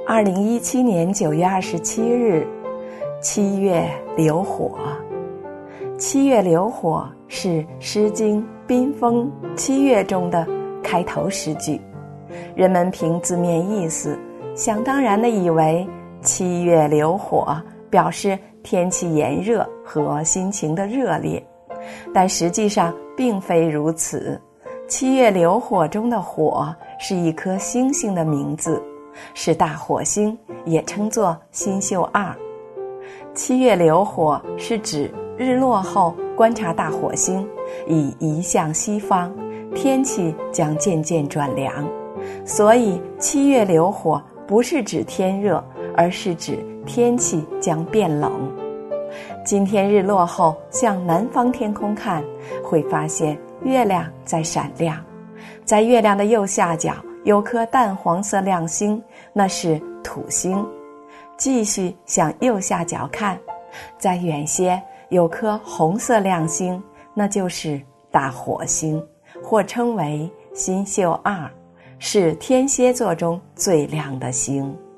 2017年9月27日，七月流火。七月流火是《诗经·宾风·七月》中的开头诗句。人们凭字面意思，想当然地以为七月流火表示天气炎热和心情的热烈，但实际上并非如此。七月流火中的火是一颗星星的名字，是大火星，也称作星宿二。七月流火是指日落后观察大火星已移向西方，天气将渐渐转凉，所以七月流火不是指天热，而是指天气将变冷。今天日落后向南方天空看，会发现月亮在闪亮，在月亮的右下角有颗淡黄色亮星，那是土星。继续向右下角看，再远些有颗红色亮星，那就是大火星，或称为星宿二，是天蝎座中最亮的星。